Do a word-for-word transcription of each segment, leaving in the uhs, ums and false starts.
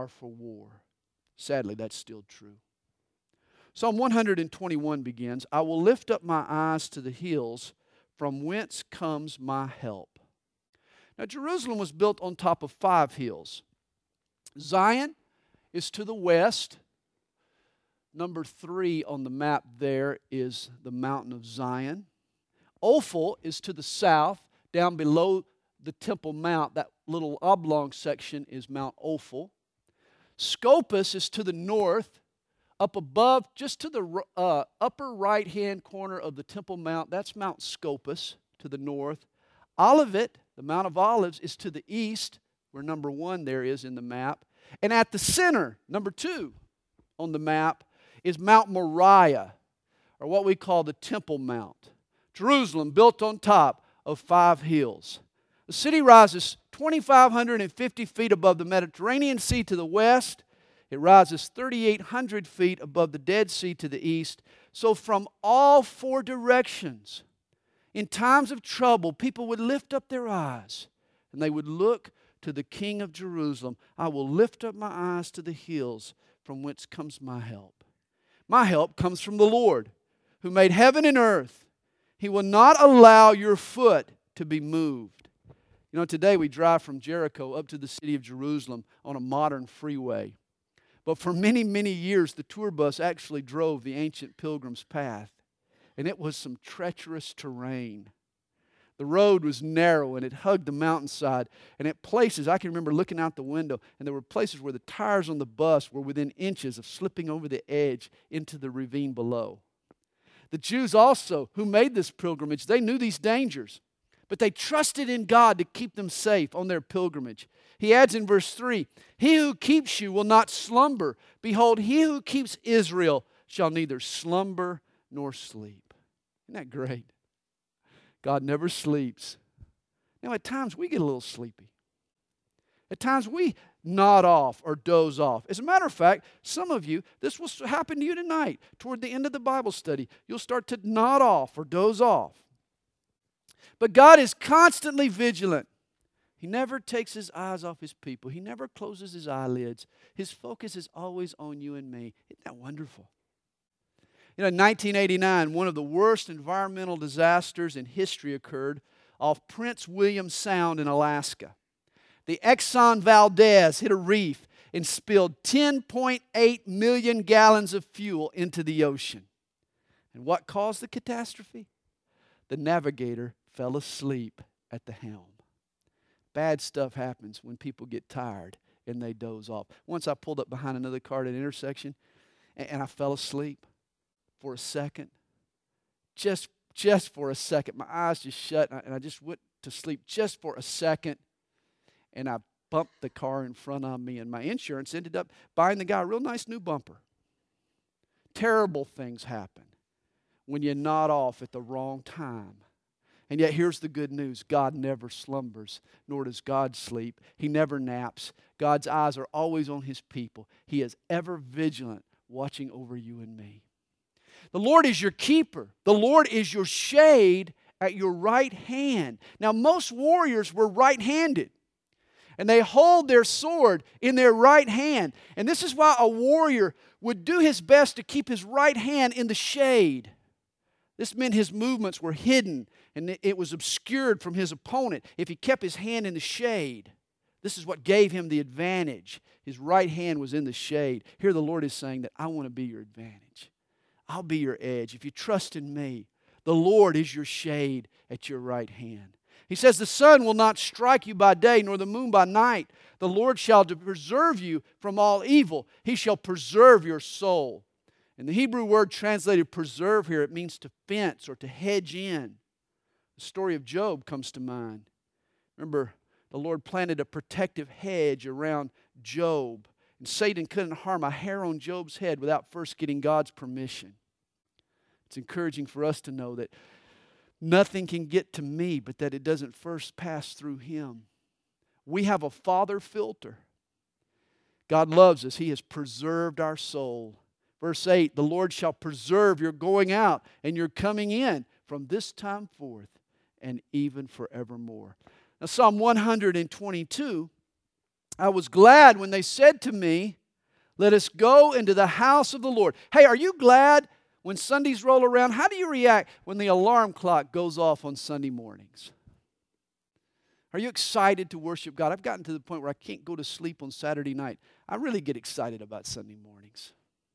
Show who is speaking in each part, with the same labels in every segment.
Speaker 1: are for war. Sadly, that's still true. Psalm one twenty-one begins, I will lift up my eyes to the hills, from whence comes my help. Now, Jerusalem was built on top of five hills. Zion is to the west. Number three on the map there is the mountain of Zion. Ophel is to the south, down below the Temple Mount. That little oblong section is Mount Ophel. Scopus is to the north, up above, just to the uh, upper right-hand corner of the Temple Mount. That's Mount Scopus to the north. Olivet, the Mount of Olives, is to the east, where number one there is in the map. And at the center, number two on the map, is Mount Moriah, or what we call the Temple Mount. Jerusalem, built on top of five hills. The city rises two thousand five hundred fifty feet above the Mediterranean Sea to the west. It rises three thousand eight hundred feet above the Dead Sea to the east. So from all four directions, in times of trouble, people would lift up their eyes and they would look to the King of Jerusalem. I will lift up my eyes to the hills from whence comes my help. My help comes from the Lord, who made heaven and earth. He will not allow your foot to be moved. You know, today we drive from Jericho up to the city of Jerusalem on a modern freeway. But for many, many years, the tour bus actually drove the ancient pilgrim's path. And it was some treacherous terrain. The road was narrow and it hugged the mountainside. And at places, I can remember looking out the window, and there were places where the tires on the bus were within inches of slipping over the edge into the ravine below. The Jews also, who made this pilgrimage, they knew these dangers, but they trusted in God to keep them safe on their pilgrimage. He adds in verse three, He who keeps you will not slumber. Behold, he who keeps Israel shall neither slumber nor sleep. Isn't that great? God never sleeps. Now, at times we get a little sleepy. At times we nod off or doze off. As a matter of fact, some of you, this will happen to you tonight. Toward the end of the Bible study, you'll start to nod off or doze off. But God is constantly vigilant. He never takes His eyes off His people. He never closes His eyelids. His focus is always on you and me. Isn't that wonderful? You know, in nineteen eighty-nine, one of the worst environmental disasters in history occurred off Prince William Sound in Alaska. The Exxon Valdez hit a reef and spilled ten point eight million gallons of fuel into the ocean. And what caused the catastrophe? The navigator fell asleep at the helm. Bad stuff happens when people get tired and they doze off. Once I pulled up behind another car at an intersection and, and I fell asleep for a second. Just, just for a second. My eyes just shut and I, and I just went to sleep just for a second. And I bumped the car in front of me, and my insurance ended up buying the guy a real nice new bumper. Terrible things happen when you nod off at the wrong time. And yet here's the good news. God never slumbers, nor does God sleep. He never naps. God's eyes are always on His people. He is ever vigilant, watching over you and me. The Lord is your keeper. The Lord is your shade at your right hand. Now, most warriors were right-handed. And they hold their sword in their right hand. And this is why a warrior would do his best to keep his right hand in the shade. This meant his movements were hidden and it was obscured from his opponent if he kept his hand in the shade. This is what gave him the advantage. His right hand was in the shade. Here the Lord is saying that I want to be your advantage. I'll be your edge. If you trust in me, the Lord is your shade at your right hand. He says, the sun will not strike you by day, nor the moon by night. The Lord shall preserve you from all evil. He shall preserve your soul. And the Hebrew word translated preserve here, it means to fence or to hedge in. The story of Job comes to mind. Remember, the Lord planted a protective hedge around Job. And Satan couldn't harm a hair on Job's head without first getting God's permission. It's encouraging for us to know that nothing can get to me, but that it doesn't first pass through Him. We have a Father filter. God loves us. He has preserved our soul. Verse eight, the Lord shall preserve your going out and your coming in from this time forth and even forevermore. Now, Psalm one twenty-two I was glad when they said to me, let us go into the house of the Lord. Hey, are you glad when Sundays roll around? How do you react when the alarm clock goes off on Sunday mornings? Are you excited to worship God? I've gotten to the point where I can't go to sleep on Saturday night. I really get excited about Sunday mornings.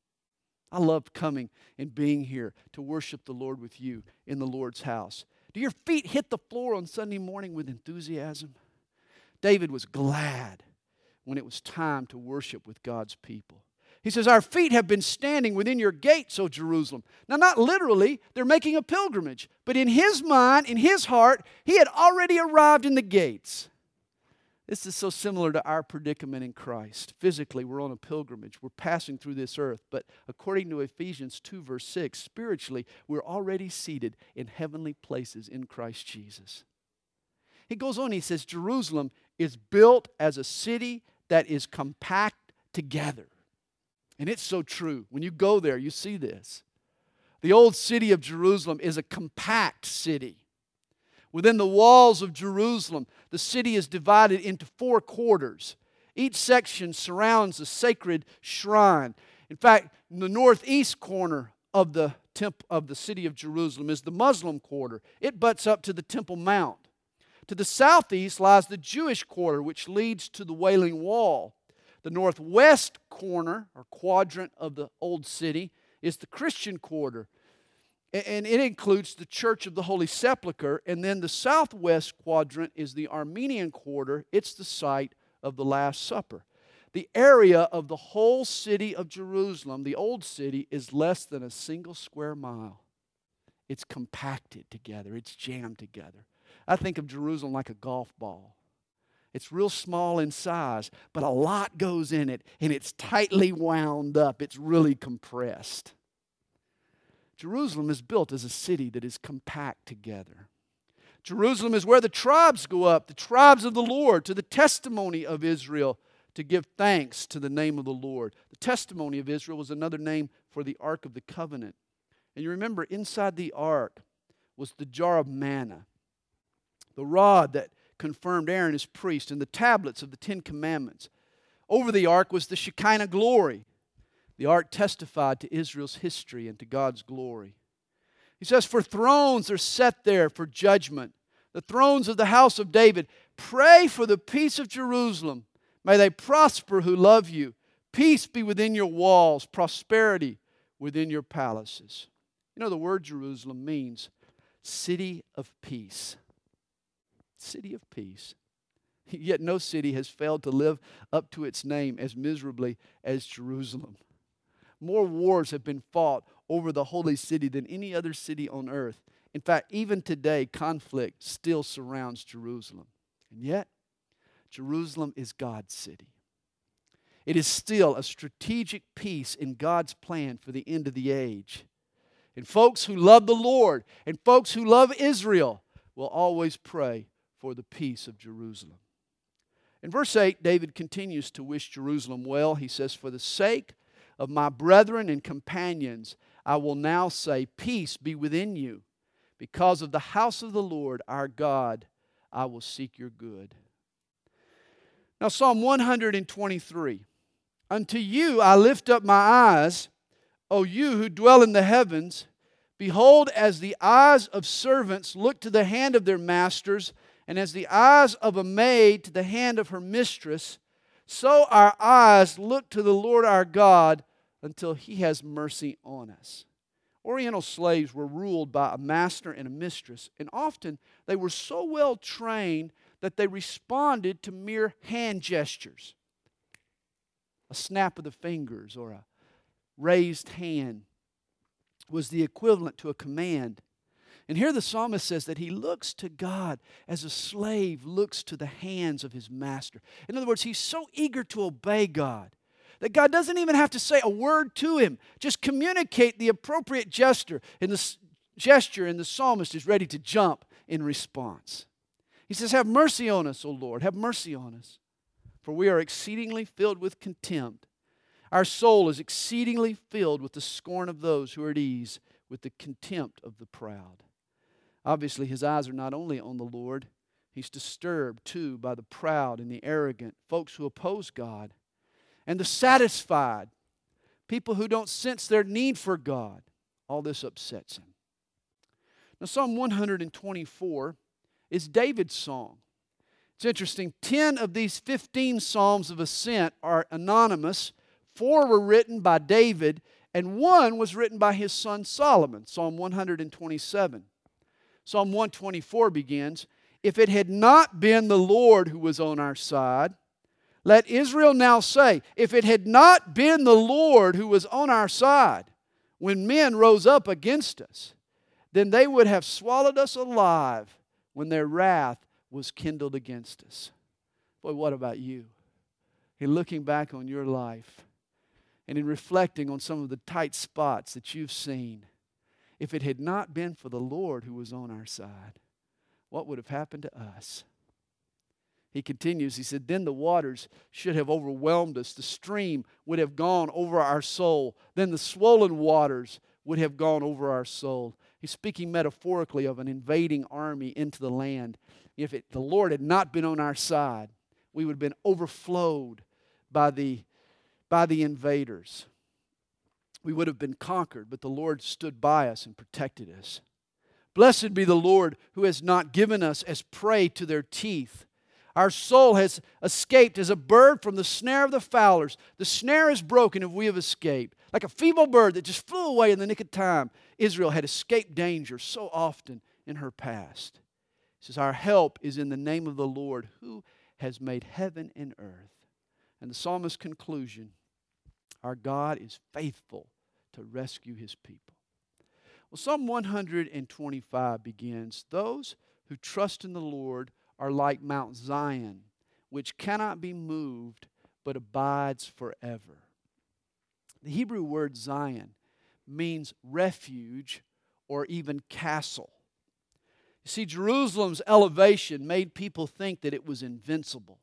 Speaker 1: I love coming and being here to worship the Lord with you in the Lord's house. Do your feet hit the floor on Sunday morning with enthusiasm? David was glad when it was time to worship with God's people. He says, our feet have been standing within your gates, O Jerusalem. Now, not literally, they're making a pilgrimage. But in his mind, in his heart, he had already arrived in the gates. This is so similar to our predicament in Christ. Physically, we're on a pilgrimage. We're passing through this earth. But according to Ephesians two, verse six, spiritually, we're already seated in heavenly places in Christ Jesus. He goes on, he says, Jerusalem is built as a city that is compact together. And it's so true. When you go there, you see this. The old city of Jerusalem is a compact city. Within the walls of Jerusalem, the city is divided into four quarters. Each section surrounds a sacred shrine. In fact, in the northeast corner of the temp- of the city of Jerusalem is the Muslim quarter. It butts up to the Temple Mount. To the southeast lies the Jewish quarter, which leads to the Wailing Wall. The northwest corner, or quadrant of the old city, is the Christian quarter. And it includes the Church of the Holy Sepulchre. And then the southwest quadrant is the Armenian quarter. It's the site of the Last Supper. The area of the whole city of Jerusalem, the old city, is less than a single square mile. It's compacted together. It's jammed together. I think of Jerusalem like a golf ball. It's real small in size, but a lot goes in it, and it's tightly wound up. It's really compressed. Jerusalem is built as a city that is compact together. Jerusalem is where the tribes go up, the tribes of the Lord, to the testimony of Israel, to give thanks to the name of the Lord. The testimony of Israel was another name for the Ark of the Covenant. And you remember, inside the ark was the jar of manna, the rod that confirmed Aaron as priest, and the tablets of the Ten Commandments. Over the ark was the Shekinah glory. The ark testified to Israel's history and to God's glory. He says, for thrones are set there for judgment, the thrones of the house of David. Pray for the peace of Jerusalem. May they prosper who love you. Peace be within your walls, prosperity within your palaces. You know, the word Jerusalem means city of peace. City of peace. Yet no city has failed to live up to its name as miserably as Jerusalem. More wars have been fought over the holy city than any other city on earth. In fact, even today, conflict still surrounds Jerusalem. And yet, Jerusalem is God's city. It is still a strategic piece in God's plan for the end of the age. And folks who love the Lord and folks who love Israel will always pray for the peace of Jerusalem. In verse eight, David continues to wish Jerusalem well. He says, for the sake of my brethren and companions, I will now say, peace be within you. Because of the house of the Lord our God, I will seek your good. Now, Psalm one hundred twenty-three. Unto you I lift up my eyes, O you who dwell in the heavens. Behold, as the eyes of servants look to the hand of their masters, and as the eyes of a maid to the hand of her mistress, so our eyes look to the Lord our God until He has mercy on us. Oriental slaves were ruled by a master and a mistress, and often they were so well trained that they responded to mere hand gestures. A snap of the fingers or a raised hand was the equivalent to a command. And here the psalmist says that he looks to God as a slave looks to the hands of his master. In other words, he's so eager to obey God that God doesn't even have to say a word to him. Just communicate the appropriate gesture, and the gesture, and the psalmist is ready to jump in response. He says, have mercy on us, O Lord, have mercy on us, for we are exceedingly filled with contempt. Our soul is exceedingly filled with the scorn of those who are at ease, with the contempt of the proud. Obviously, his eyes are not only on the Lord, He's disturbed, too, by the proud and the arrogant, folks who oppose God, and the satisfied, people who don't sense their need for God. All this upsets him. Now, Psalm one twenty-four is David's song. It's interesting. Ten of these fifteen Psalms of Ascent are anonymous. Four were written by David, and one was written by his son Solomon, Psalm one twenty-seven. Psalm one twenty-four begins, "If it had not been the Lord who was on our side," let Israel now say, "If it had not been the Lord who was on our side, when men rose up against us, then they would have swallowed us alive when their wrath was kindled against us." Boy, what about you? In looking back on your life and in reflecting on some of the tight spots that you've seen, if it had not been for the Lord who was on our side, what would have happened to us? He continues, he said, "Then the waters should have overwhelmed us. The stream would have gone over our soul. Then the swollen waters would have gone over our soul." He's speaking metaphorically of an invading army into the land. If it, the Lord had not been on our side, we would have been overflowed by the, by the invaders. We would have been conquered, but the Lord stood by us and protected us. "Blessed be the Lord who has not given us as prey to their teeth. Our soul has escaped as a bird from the snare of the fowlers. The snare is broken if we have escaped." Like a feeble bird that just flew away in the nick of time, Israel had escaped danger so often in her past. He says, "Our help is in the name of the Lord who has made heaven and earth." And the psalmist's conclusion, our God is faithful to rescue His people. Well, Psalm one twenty-five begins, "Those who trust in the Lord are like Mount Zion, which cannot be moved, but abides forever." The Hebrew word Zion means refuge or even castle. You see, Jerusalem's elevation made people think that it was invincible.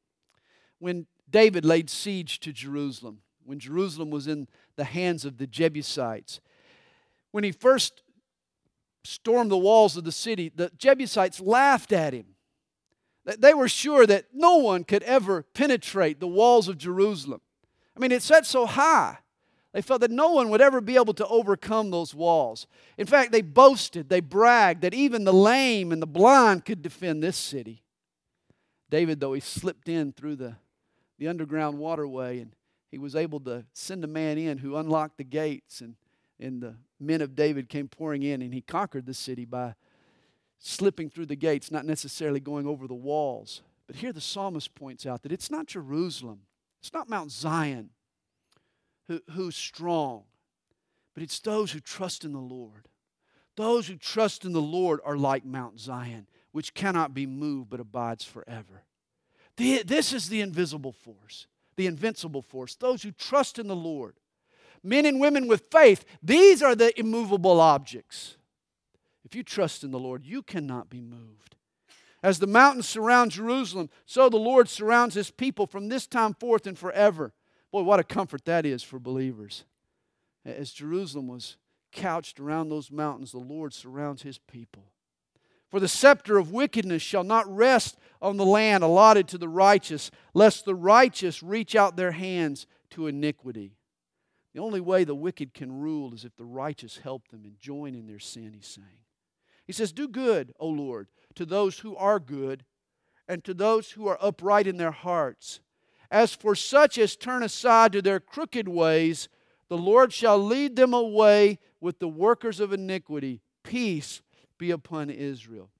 Speaker 1: When David laid siege to Jerusalem, when Jerusalem was in the hands of the Jebusites, when he first stormed the walls of the city, the Jebusites laughed at him. They were sure that no one could ever penetrate the walls of Jerusalem. I mean, it set so high. They felt that no one would ever be able to overcome those walls. In fact, they boasted, they bragged that even the lame and the blind could defend this city. David, though, he slipped in through the, the underground waterway, and he was able to send a man in who unlocked the gates, and, and the men of David came pouring in, and he conquered the city by slipping through the gates, not necessarily going over the walls. But here the psalmist points out that it's not Jerusalem, it's not Mount Zion who, who's strong, but it's those who trust in the Lord. Those who trust in the Lord are like Mount Zion, which cannot be moved but abides forever. The, this is the invisible force, the invincible force. Those who trust in the Lord. Men and women with faith, these are the immovable objects. If you trust in the Lord, you cannot be moved. As the mountains surround Jerusalem, so the Lord surrounds His people from this time forth and forever. Boy, what a comfort that is for believers. As Jerusalem was couched around those mountains, the Lord surrounds His people. "For the scepter of wickedness shall not rest on the land allotted to the righteous, lest the righteous reach out their hands to iniquity." The only way the wicked can rule is if the righteous help them and join in their sin, he's saying. He says, "Do good, O Lord, to those who are good, and to those who are upright in their hearts. As for such as turn aside to their crooked ways, the Lord shall lead them away with the workers of iniquity. Peace be upon Israel."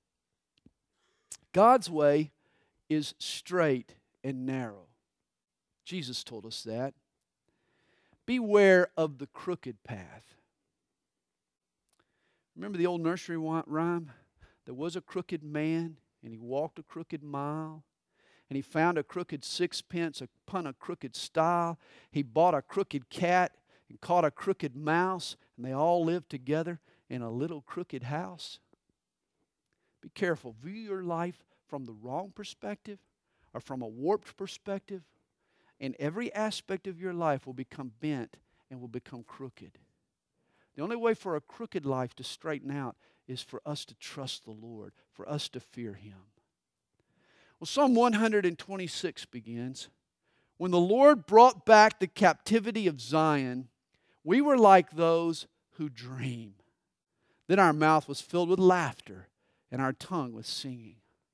Speaker 1: God's way is straight and narrow. Jesus told us that. Beware of the crooked path. Remember the old nursery rhyme? There was a crooked man, and he walked a crooked mile. And he found a crooked sixpence upon a crooked stile. He bought a crooked cat and caught a crooked mouse, and they all lived together in a little crooked house. Be careful. View your life from the wrong perspective or from a warped perspective, and every aspect of your life will become bent and will become crooked. The only way for a crooked life to straighten out is for us to trust the Lord, for us to fear Him. Well, Psalm one twenty-six begins. When the Lord brought back the captivity of Zion, we were like those who dream. Then our mouth was filled with laughter, and our tongue with singing.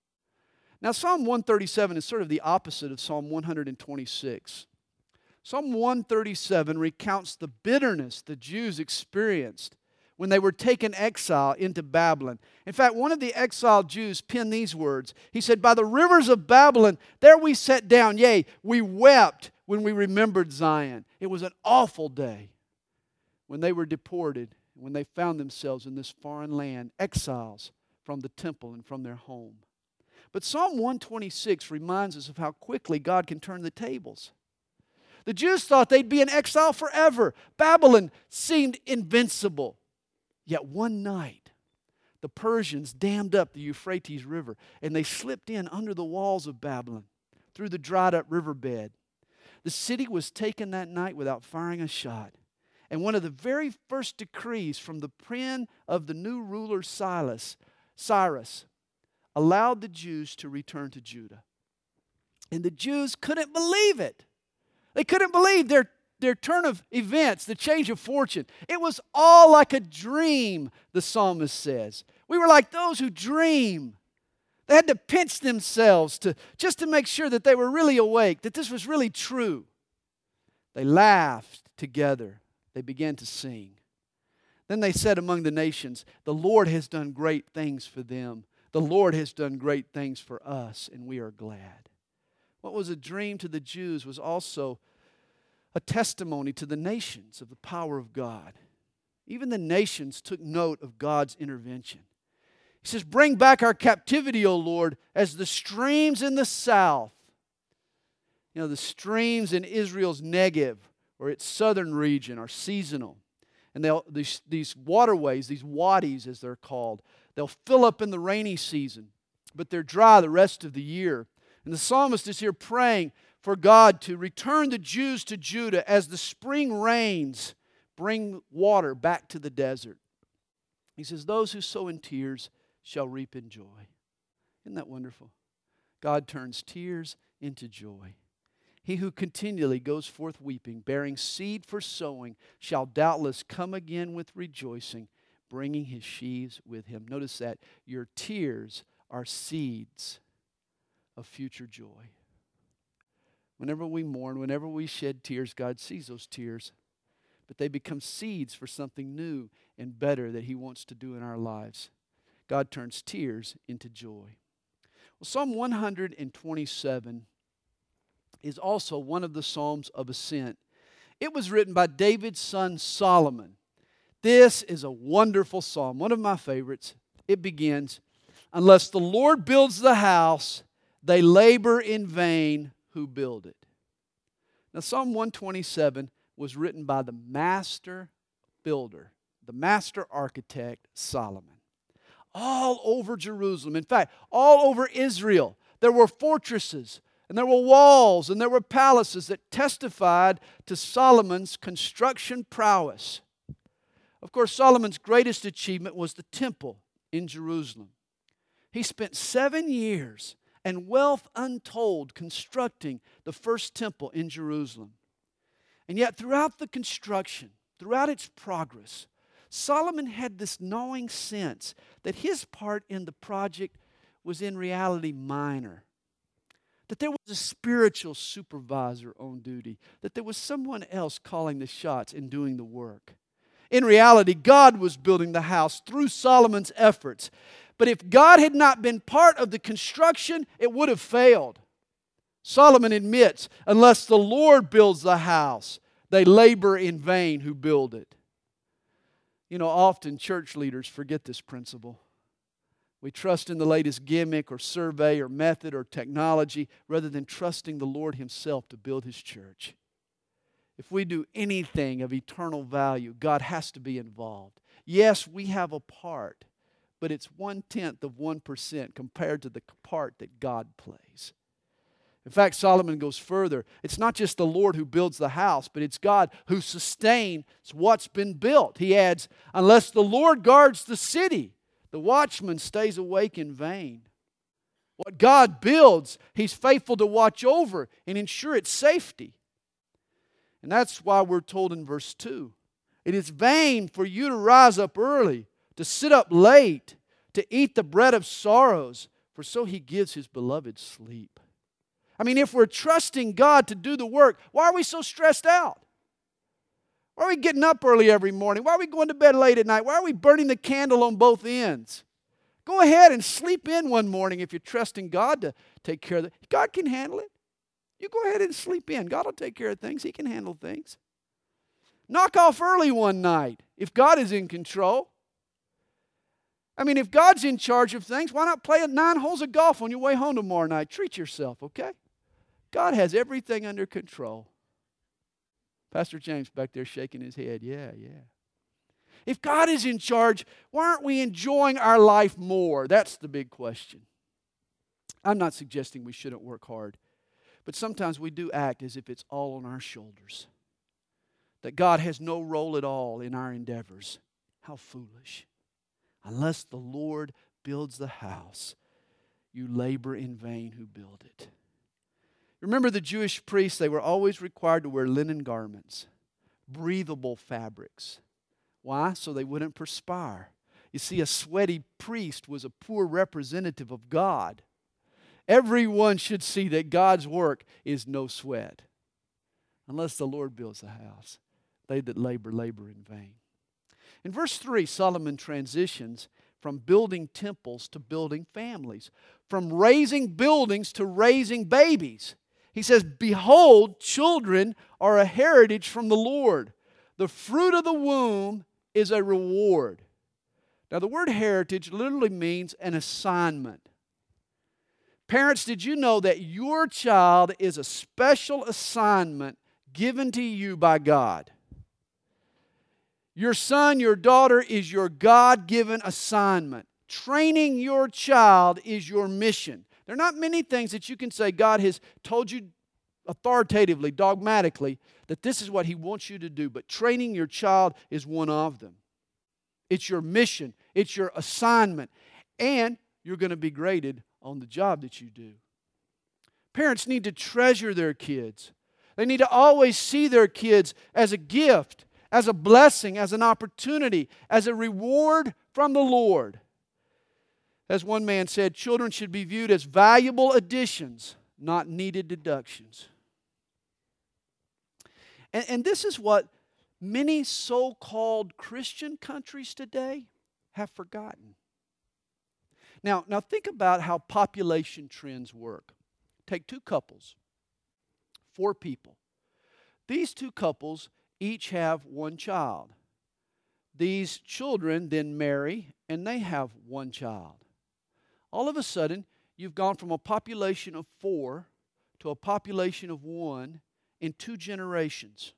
Speaker 1: Now, Psalm one thirty-seven is sort of the opposite of Psalm one twenty-six. Psalm one thirty-seven recounts the bitterness the Jews experienced when they were taken exile into Babylon. In fact, one of the exiled Jews penned these words. He said, "By the rivers of Babylon, there we sat down. Yea, we wept when we remembered Zion." It was an awful day when they were deported, when they found themselves in this foreign land, exiles from the temple and from their home. But Psalm one twenty-six reminds us of how quickly God can turn the tables. The Jews thought they'd be in exile forever. Babylon seemed invincible. Yet one night, the Persians dammed up the Euphrates River, and they slipped in under the walls of Babylon through the dried-up riverbed. The city was taken that night without firing a shot. And one of the very first decrees from the pen of the new ruler Cyrus, Cyrus allowed the Jews to return to Judah. And the Jews couldn't believe it. They couldn't believe their, their turn of events, the change of fortune. It was all like a dream, the psalmist says. We were like those who dream. They had to pinch themselves to, just to make sure that they were really awake, that this was really true. They laughed together. They began to sing. Then they said among the nations, "The Lord has done great things for them. The Lord has done great things for us, and we are glad." What was a dream to the Jews was also a testimony to the nations of the power of God. Even the nations took note of God's intervention. He says, "Bring back our captivity, O Lord, as the streams in the south." You know, the streams in Israel's Negev, or its southern region, are seasonal. And they'll, these, these waterways, these wadis as they're called, they'll fill up in the rainy season, but they're dry the rest of the year. And the psalmist is here praying for God to return the Jews to Judah as the spring rains bring water back to the desert. He says, "Those who sow in tears shall reap in joy." Isn't that wonderful? God turns tears into joy. He who continually goes forth weeping, bearing seed for sowing, shall doubtless come again with rejoicing, bringing his sheaves with him. Notice that your tears are seeds of future joy. Whenever we mourn, whenever we shed tears, God sees those tears. But they become seeds for something new and better that He wants to do in our lives. God turns tears into joy. Well, Psalm one twenty-seven is also one of the Psalms of Ascent. It was written by David's son Solomon. This is a wonderful psalm, one of my favorites. It begins, "Unless the Lord builds the house, they labor in vain who build it." Now, Psalm one twenty-seven was written by the master builder, the master architect, Solomon. All over Jerusalem, in fact, all over Israel, there were fortresses, and there were walls, and there were palaces that testified to Solomon's construction prowess. Of course, Solomon's greatest achievement was the temple in Jerusalem. He spent seven years and wealth untold constructing the first temple in Jerusalem. And yet throughout the construction, throughout its progress, Solomon had this gnawing sense that his part in the project was in reality minor. That there was a spiritual supervisor on duty. That there was someone else calling the shots and doing the work. In reality, God was building the house through Solomon's efforts. But if God had not been part of the construction, it would have failed. Solomon admits, unless the Lord builds the house, they labor in vain who build it. You know, often church leaders forget this principle. We trust in the latest gimmick or survey or method or technology rather than trusting the Lord Himself to build His church. If we do anything of eternal value, God has to be involved. Yes, we have a part, but it's one-tenth of one percent compared to the part that God plays. In fact, Solomon goes further. It's not just the Lord who builds the house, but it's God who sustains what's been built. He adds, unless the Lord guards the city, the watchman stays awake in vain. What God builds, He's faithful to watch over and ensure its safety. And that's why we're told in verse two, it is vain for you to rise up early, to sit up late, to eat the bread of sorrows, for so He gives His beloved sleep. I mean, if we're trusting God to do the work, why are we so stressed out? Why are we getting up early every morning? Why are we going to bed late at night? Why are we burning the candle on both ends? Go ahead and sleep in one morning if you're trusting God to take care of it. God can handle it. You go ahead and sleep in. God will take care of things. He can handle things. Knock off early one night if God is in control. I mean, if God's in charge of things, why not play nine holes of golf on your way home tomorrow night? Treat yourself, okay? God has everything under control. Pastor James back there shaking his head. Yeah, yeah. If God is in charge, why aren't we enjoying our life more? That's the big question. I'm not suggesting we shouldn't work hard, but sometimes we do act as if it's all on our shoulders. That God has no role at all in our endeavors. How foolish. Unless the Lord builds the house, you labor in vain who build it. Remember the Jewish priests, they were always required to wear linen garments, breathable fabrics. Why? So they wouldn't perspire. You see, a sweaty priest was a poor representative of God. Everyone should see that God's work is no sweat. Unless the Lord builds the house, they that labor, labor in vain. In verse three, Solomon transitions from building temples to building families, from raising buildings to raising babies. He says, behold, children are a heritage from the Lord. The fruit of the womb is a reward. Now, the word heritage literally means an assignment. Parents, did you know that your child is a special assignment given to you by God? Your son, your daughter is your God-given assignment. Training your child is your mission. There are not many things that you can say God has told you authoritatively, dogmatically, that this is what He wants you to do. But training your child is one of them. It's your mission. It's your assignment. And you're going to be graded on the job that you do. Parents need to treasure their kids. They need to always see their kids as a gift, as a blessing, as an opportunity, as a reward from the Lord. As one man said, children should be viewed as valuable additions, not needed deductions. And, and this is what many so-called Christian countries today have forgotten. Now, now think about how population trends work. Take two couples, four people. These two couples each have one child. These children then marry and they have one child. All of a sudden, you've gone from a population of four to a population of one in two generations.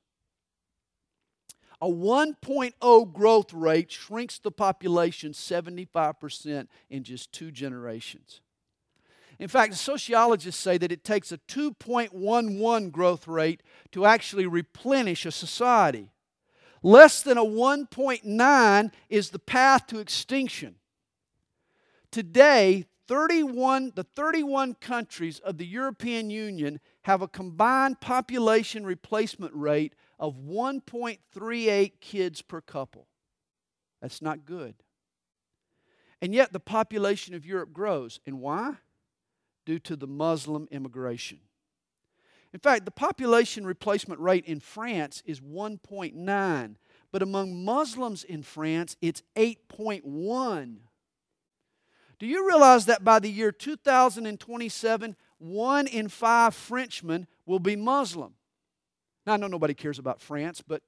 Speaker 1: A one point oh growth rate shrinks the population seventy-five percent in just two generations. In fact, sociologists say that it takes a two point one one growth rate to actually replenish a society. Less than a one point nine is the path to extinction. Today, thirty-one, the thirty-one countries of the European Union have a combined population replacement rate of one point three eight kids per couple. That's not good. And yet the population of Europe grows. And why? Due to the Muslim immigration. In fact, the population replacement rate in France is one point nine, but among Muslims in France, it's eight point one. Do you realize that by the year two thousand twenty-seven, one in five Frenchmen will be Muslim? Now, I know nobody cares about France, but,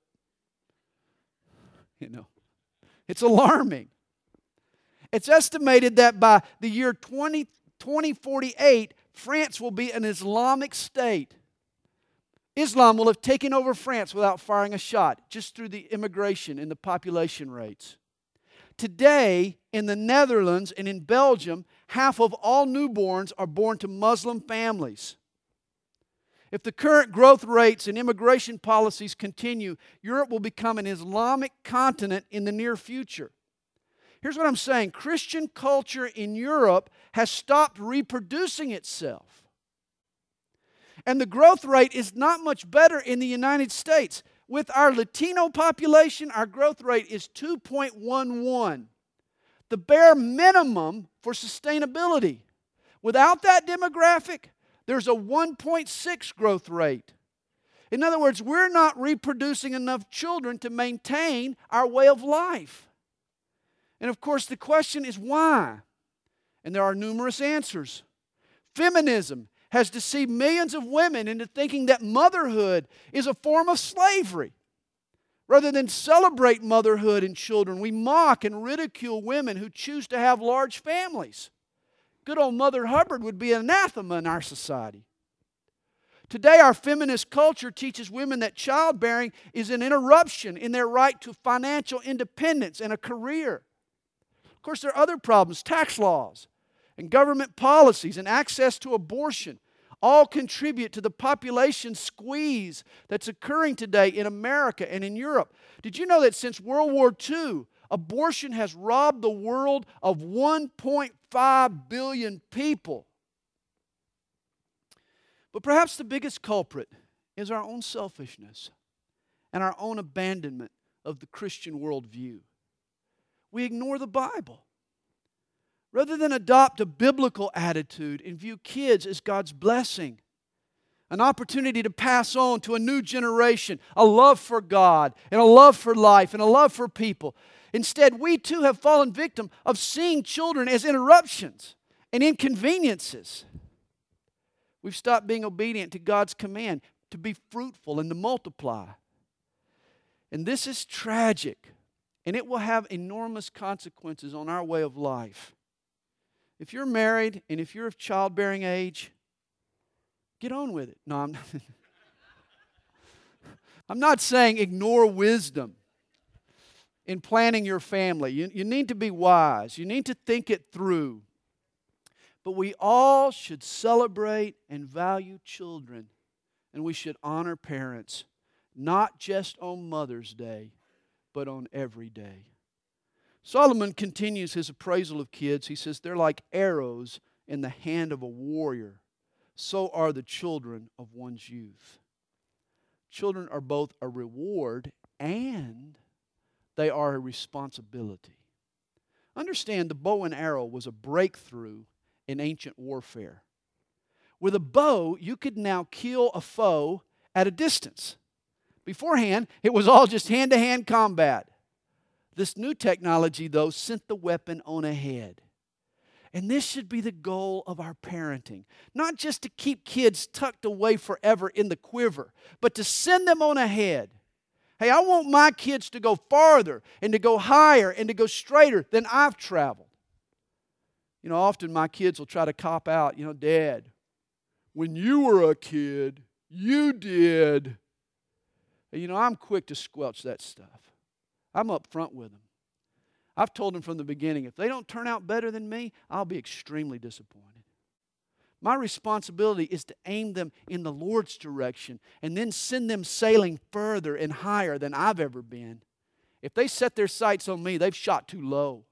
Speaker 1: you know, it's alarming. It's estimated that by the year twenty forty-eight, France will be an Islamic state. Islam will have taken over France without firing a shot, just through the immigration and the population rates. Today, in the Netherlands and in Belgium, half of all newborns are born to Muslim families. If the current growth rates and immigration policies continue, Europe will become an Islamic continent in the near future. Here's what I'm saying. Christian culture in Europe has stopped reproducing itself. And the growth rate is not much better in the United States. With our Latino population, our growth rate is two point one one. The bare minimum for sustainability. Without that demographic, there's a one point six growth rate. In other words, we're not reproducing enough children to maintain our way of life. And of course, the question is why? And there are numerous answers. Feminism has deceived millions of women into thinking that motherhood is a form of slavery. Rather than celebrate motherhood and children, we mock and ridicule women who choose to have large families. Good old Mother Hubbard would be anathema in our society. Today, our feminist culture teaches women that childbearing is an interruption in their right to financial independence and a career. Of course, there are other problems. Tax laws and government policies and access to abortion all contribute to the population squeeze that's occurring today in America and in Europe. Did you know that since World War Two, abortion has robbed the world of one point five billion people? But perhaps the biggest culprit is our own selfishness and our own abandonment of the Christian worldview. We ignore the Bible. Rather than adopt a biblical attitude and view kids as God's blessing, an opportunity to pass on to a new generation a love for God and a love for life and a love for people. Instead, we too have fallen victim of seeing children as interruptions and inconveniences. We've stopped being obedient to God's command to be fruitful and to multiply. And this is tragic, and it will have enormous consequences on our way of life. If you're married and if you're of childbearing age, get on with it. No, I'm not. I'm not saying ignore wisdom in planning your family. You, you need to be wise. You need to think it through. But we all should celebrate and value children, and we should honor parents, not just on Mother's Day, but on every day. Solomon continues his appraisal of kids. He says, they're like arrows in the hand of a warrior. So are the children of one's youth. Children are both a reward and they are a responsibility. Understand, the bow and arrow was a breakthrough in ancient warfare. With a bow, you could now kill a foe at a distance. Beforehand, it was all just hand-to-hand combat. This new technology, though, sent the weapon on ahead. And this should be the goal of our parenting. Not just to keep kids tucked away forever in the quiver, but to send them on ahead. Hey, I want my kids to go farther and to go higher and to go straighter than I've traveled. You know, often my kids will try to cop out, you know, Dad, when you were a kid, you did. And, you know, I'm quick to squelch that stuff. I'm up front with them. I've told them from the beginning, if they don't turn out better than me, I'll be extremely disappointed. My responsibility is to aim them in the Lord's direction and then send them sailing further and higher than I've ever been. If they set their sights on me, they've shot too low.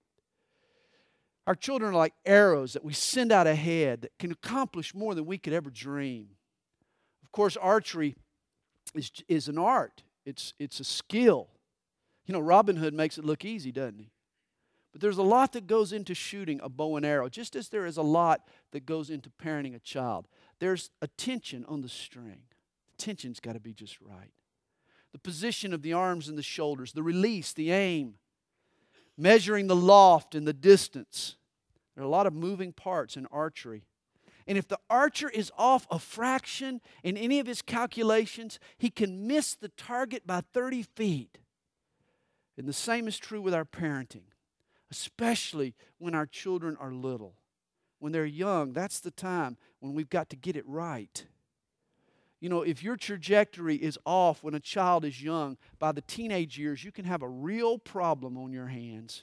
Speaker 1: Our children are like arrows that we send out ahead that can accomplish more than we could ever dream. Of course, archery is, is an art. It's, it's a skill. You know, Robin Hood makes it look easy, doesn't he? But there's a lot that goes into shooting a bow and arrow, just as there is a lot that goes into parenting a child. There's a tension on the string. The tension's got to be just right. The position of the arms and the shoulders, the release, the aim, measuring the loft and the distance. There are a lot of moving parts in archery. And if the archer is off a fraction in any of his calculations, he can miss the target by thirty feet. And the same is true with our parenting, especially when our children are little. When they're young, that's the time when we've got to get it right. You know, if your trajectory is off when a child is young, by the teenage years, you can have a real problem on your hands.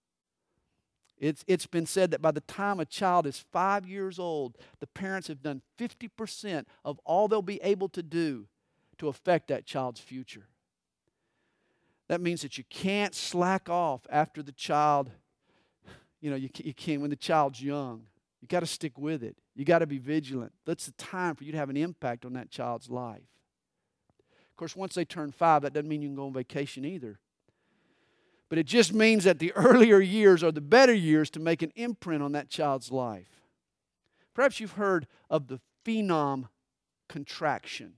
Speaker 1: It's, it's been said that by the time a child is five years old, the parents have done fifty percent of all they'll be able to do to affect that child's future. That means that you can't slack off after the child, you know, you, you can't when the child's young. You got to stick with it. You got to be vigilant. That's the time for you to have an impact on that child's life. Of course, once they turn five, that doesn't mean you can go on vacation either. But it just means that the earlier years are the better years to make an imprint on that child's life. Perhaps you've heard of the phenom contraction.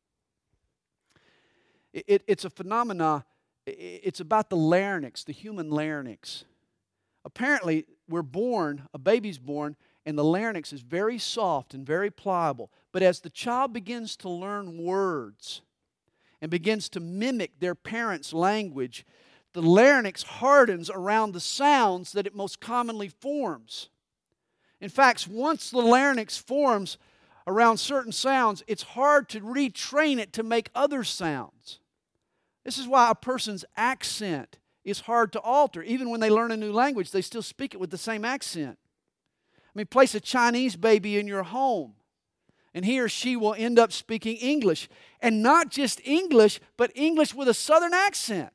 Speaker 1: It, it, it's a phenomena, it, it's about the larynx, the human larynx. Apparently, we're born, a baby's born, and the larynx is very soft and very pliable. But as the child begins to learn words and begins to mimic their parents' language, the larynx hardens around the sounds that it most commonly forms. In fact, once the larynx forms around certain sounds, it's hard to retrain it to make other sounds. This is why a person's accent is hard to alter. Even when they learn a new language, they still speak it with the same accent. I mean, place a Chinese baby in your home, and he or she will end up speaking English. And not just English, but English with a Southern accent.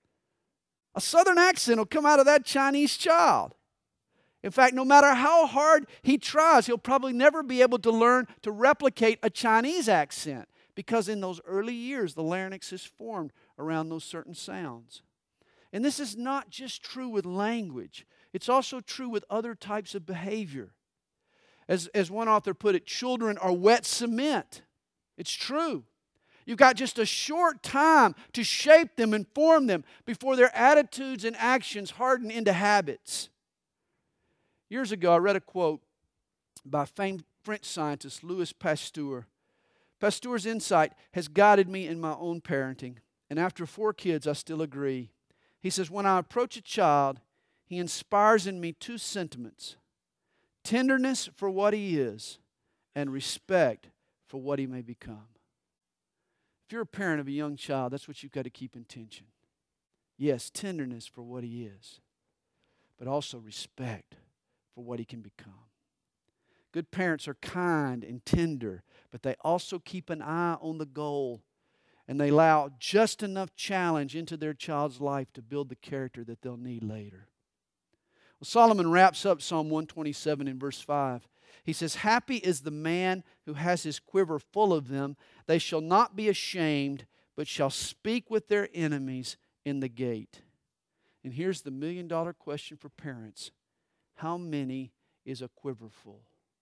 Speaker 1: A Southern accent will come out of that Chinese child. In fact, no matter how hard he tries, he'll probably never be able to learn to replicate a Chinese accent, because in those early years, the larynx is formed around those certain sounds. And this is not just true with language. It's also true with other types of behavior. As, as one author put it, children are wet cement. It's true. You've got just a short time to shape them and form them before their attitudes and actions harden into habits. Years ago, I read a quote by famed French scientist Louis Pasteur. Pasteur's insight has guided me in my own parenting. And after four kids, I still agree. He says, when I approach a child, he inspires in me two sentiments: tenderness for what he is and respect for what he may become. If you're a parent of a young child, that's what you've got to keep in tension. Yes, tenderness for what he is, but also respect for what he can become. Good parents are kind and tender, but they also keep an eye on the goal, and they allow just enough challenge into their child's life to build the character that they'll need later. Well, Solomon wraps up Psalm one twenty-seven in verse five. He says, happy is the man who has his quiver full of them. They shall not be ashamed, but shall speak with their enemies in the gate. And here's the million dollar question for parents. How many is a quiver full?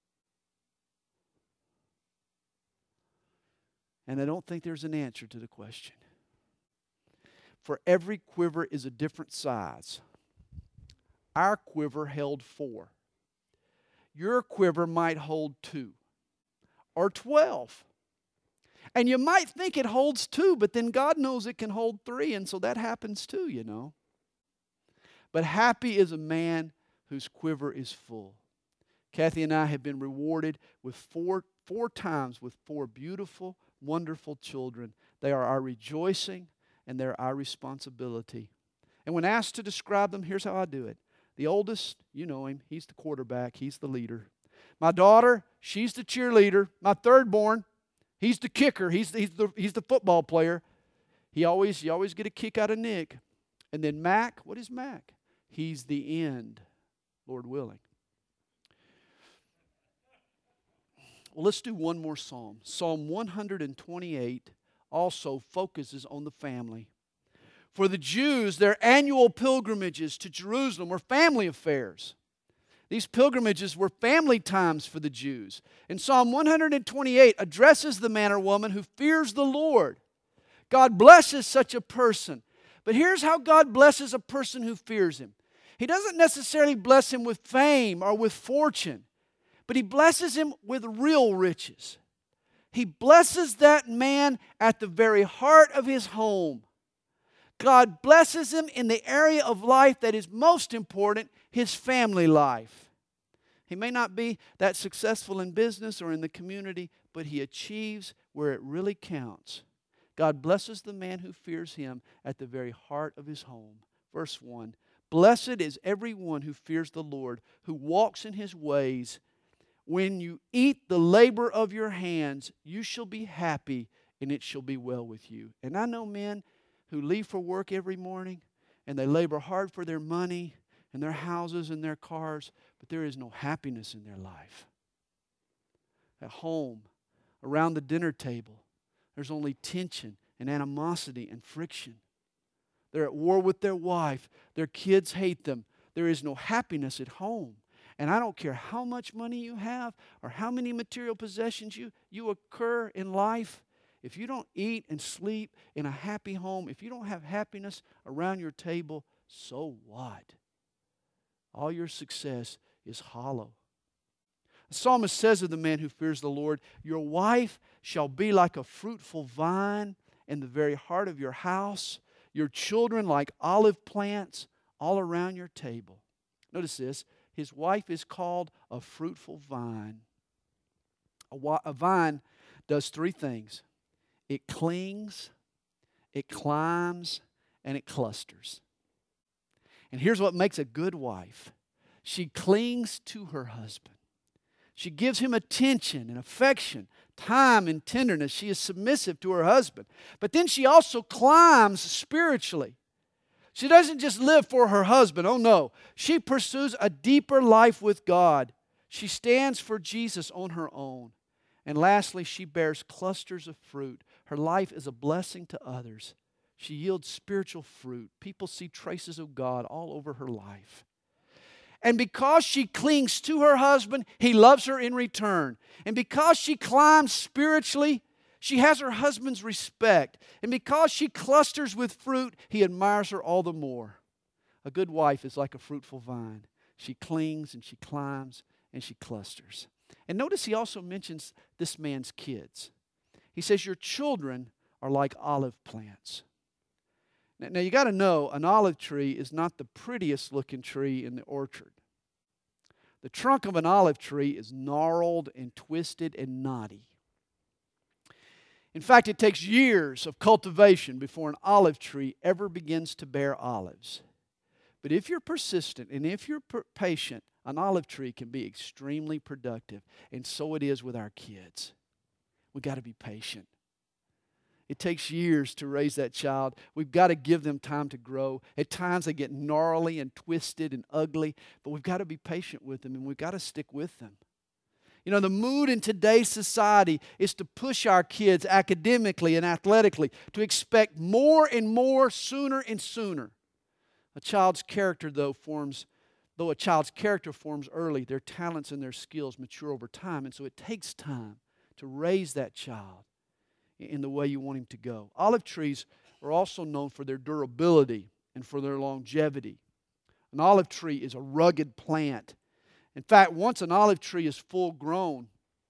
Speaker 1: And I don't think there's an answer to the question. For every quiver is a different size. Our quiver held four. Your quiver might hold two or twelve. And you might think it holds two, but then God knows it can hold three, and so that happens too, you know. But happy is a man whose quiver is full. Kathy and I have been rewarded with four, four times with four beautiful, wonderful children. They are our rejoicing, and they're our responsibility. And when asked to describe them, here's how I do it. The oldest, you know him, he's the quarterback, he's the leader. My daughter, she's the cheerleader. My third born, he's the kicker, he's the, he's the, he's the football player. He always, you always get a kick out of Nick. And then Mac, what is Mac? He's the end, Lord willing. Well, let's do one more psalm. Psalm one twenty-eight also focuses on the family. For the Jews, their annual pilgrimages to Jerusalem were family affairs. These pilgrimages were family times for the Jews. And Psalm one twenty-eight addresses the man or woman who fears the Lord. God blesses such a person. But here's how God blesses a person who fears Him. He doesn't necessarily bless him with fame or with fortune, but He blesses him with real riches. He blesses that man at the very heart of his home. God blesses him in the area of life that is most important, his family life. He may not be that successful in business or in the community, but he achieves where it really counts. God blesses the man who fears Him at the very heart of his home. Verse one, blessed is everyone who fears the Lord, who walks in His ways. When you eat the labor of your hands, you shall be happy, and it shall be well with you. And I know, men, who leave for work every morning and they labor hard for their money and their houses and their cars, but there is no happiness in their life. At home, around the dinner table, there's only tension and animosity and friction. They're at war with their wife. Their kids hate them. There is no happiness at home. And I don't care how much money you have or how many material possessions you, you occur in life. If you don't eat and sleep in a happy home, if you don't have happiness around your table, so what? All your success is hollow. The psalmist says of the man who fears the Lord, your wife shall be like a fruitful vine in the very heart of your house, your children like olive plants all around your table. Notice this, his wife is called a fruitful vine. A, wi- a vine does three things. It clings, it climbs, and it clusters. And here's what makes a good wife. She clings to her husband. She gives him attention and affection, time and tenderness. She is submissive to her husband. But then she also climbs spiritually. She doesn't just live for her husband. Oh no. She pursues a deeper life with God. She stands for Jesus on her own. And lastly, she bears clusters of fruit. Her life is a blessing to others. She yields spiritual fruit. People see traces of God all over her life. And because she clings to her husband, he loves her in return. And because she climbs spiritually, she has her husband's respect. And because she clusters with fruit, he admires her all the more. A good wife is like a fruitful vine. She clings and she climbs and she clusters. And notice he also mentions this man's kids. He says, your children are like olive plants. Now, now you got to know, an olive tree is not the prettiest looking tree in the orchard. The trunk of an olive tree is gnarled and twisted and knotty. In fact, it takes years of cultivation before an olive tree ever begins to bear olives. But if you're persistent and if you're per- patient, an olive tree can be extremely productive. And so it is with our kids. We've got to be patient. It takes years to raise that child. We've got to give them time to grow. At times they get gnarly and twisted and ugly, but we've got to be patient with them and we've got to stick with them. You know, the mood in today's society is to push our kids academically and athletically to expect more and more sooner and sooner. A child's character, though, forms, though a child's character forms early, their talents and their skills mature over time, and so it takes time to raise that child in the way you want him to go. Olive trees are also known for their durability and for their longevity. An olive tree is a rugged plant. In fact, once an olive tree is full grown,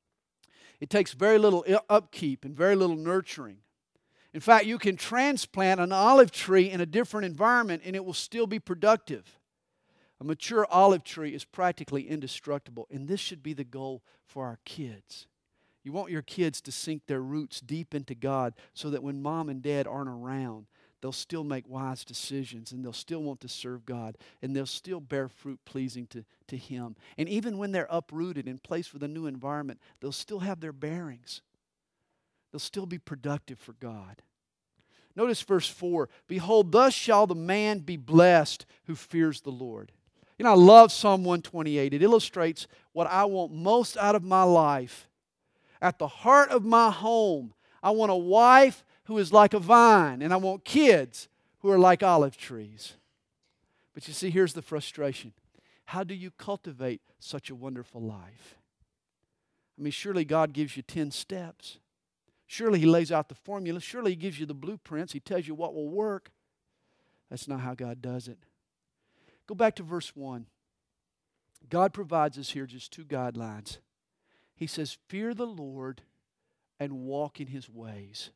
Speaker 1: it takes very little upkeep and very little nurturing. In fact, you can transplant an olive tree in a different environment and it will still be productive. A mature olive tree is practically indestructible, and this should be the goal for our kids. You want your kids to sink their roots deep into God so that when mom and dad aren't around, they'll still make wise decisions and they'll still want to serve God and they'll still bear fruit pleasing to, to Him. And even when they're uprooted and placed with a new environment, they'll still have their bearings. They'll still be productive for God. Notice verse four, behold, thus shall the man be blessed who fears the Lord. You know, I love Psalm one twenty-eight. It illustrates what I want most out of my life. At the heart of my home, I want a wife who is like a vine, and I want kids who are like olive trees. But you see, here's the frustration. How do you cultivate such a wonderful life? I mean, surely God gives you ten steps. Surely He lays out the formula. Surely He gives you the blueprints. He tells you what will work. That's not how God does it. Go back to verse one. God provides us here just two guidelines. He says, fear the Lord and walk in His ways.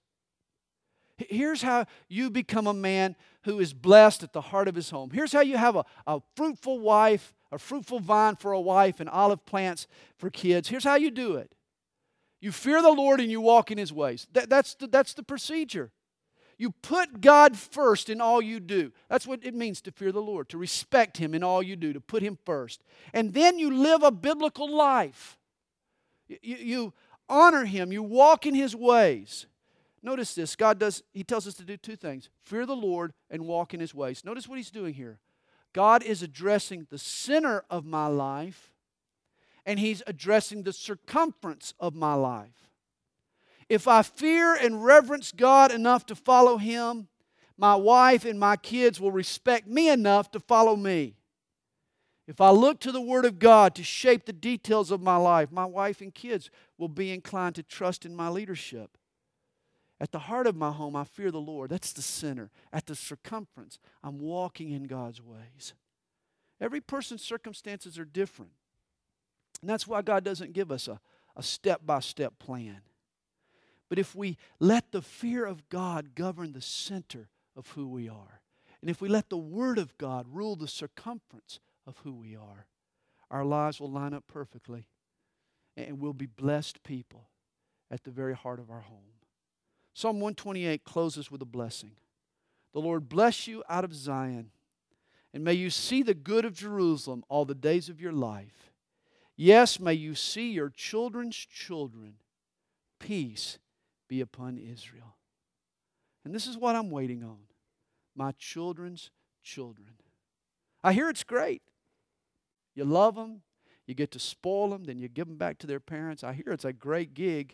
Speaker 1: Here's how you become a man who is blessed at the heart of his home. Here's how you have a, a fruitful wife, a fruitful vine for a wife, and olive plants for kids. Here's how you do it. You fear the Lord and you walk in His ways. That, that's, the, that's the procedure. You put God first in all you do. That's what it means to fear the Lord, to respect Him in all you do, to put Him first. And then you live a biblical life. You, you honor Him. You walk in His ways. Notice this. God does, He tells us to do two things. Fear the Lord and walk in His ways. Notice what He's doing here. God is addressing the center of my life, and He's addressing the circumference of my life. If I fear and reverence God enough to follow Him, my wife and my kids will respect me enough to follow me. If I look to the Word of God to shape the details of my life, my wife and kids will be inclined to trust in my leadership. At the heart of my home, I fear the Lord. That's the center. At the circumference, I'm walking in God's ways. Every person's circumstances are different. And that's why God doesn't give us a, a step-by-step plan. But if we let the fear of God govern the center of who we are, and if we let the Word of God rule the circumference of who we are, our lives will line up perfectly, and we'll be blessed people at the very heart of our home. Psalm one twenty-eight closes with a blessing. The Lord bless you out of Zion, and may you see the good of Jerusalem all the days of your life. Yes, may you see your children's children. Peace be upon Israel. And this is what I'm waiting on. My children's children. I hear it's great. You love them, you get to spoil them, then you give them back to their parents. I hear it's a great gig.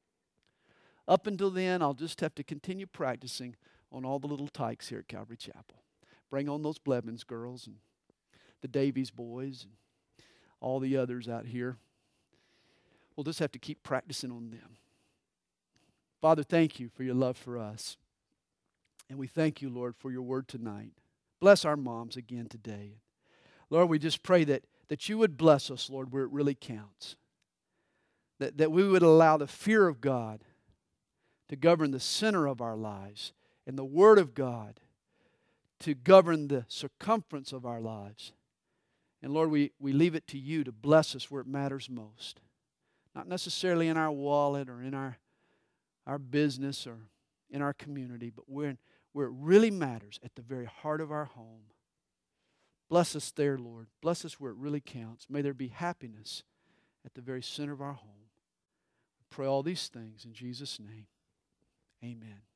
Speaker 1: Up until then, I'll just have to continue practicing on all the little tykes here at Calvary Chapel. Bring on those Blevins girls and the Davies boys and all the others out here. We'll just have to keep practicing on them. Father, thank you for your love for us. And we thank you, Lord, for your word tonight. Bless our moms again today. Lord, we just pray that, that you would bless us, Lord, where it really counts. That, that we would allow the fear of God to govern the center of our lives, and the Word of God to govern the circumference of our lives. And Lord, we, we leave it to you to bless us where it matters most. Not necessarily in our wallet or in our, our business or in our community, but where, where it really matters, at the very heart of our home. Bless us there, Lord. Bless us where it really counts. May there be happiness at the very center of our home. We pray all these things in Jesus' name. Amen.